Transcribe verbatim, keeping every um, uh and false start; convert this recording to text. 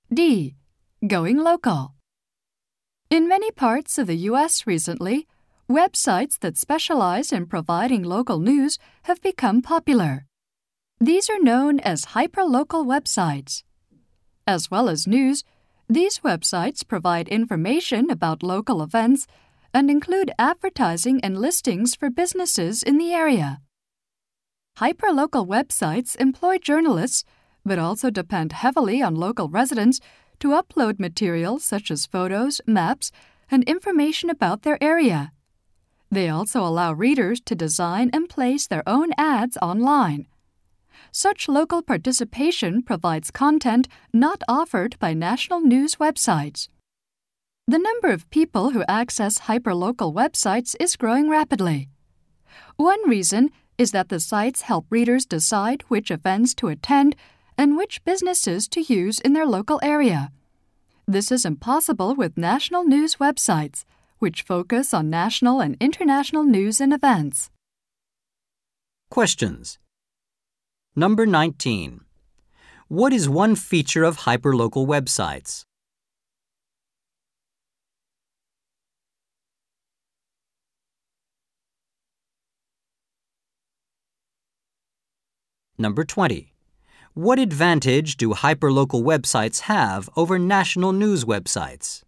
D. Going local. In many parts of the U S recently, websites that specialize in providing local news have become popular. These are known as hyperlocal websites. As well as news, these websites provide information about local events and include advertising and listings for businesses in the area. Hyperlocal websites employ journalists, but also depend heavily on local residents to upload materials such as photos, maps, and information about their area. They also allow readers to design and place their own ads online. Such local participation provides content not offered by national news websites. The number of people who access hyperlocal websites is growing rapidly. One reason is that the sites help readers decide which events to attend and which businesses to use in their local area. This is impossible with national news websites, which focus on national and international news and events. Questions. Number nineteen. What is one feature of hyperlocal websites? Number twenty. What advantage do hyperlocal websites have over national news websites?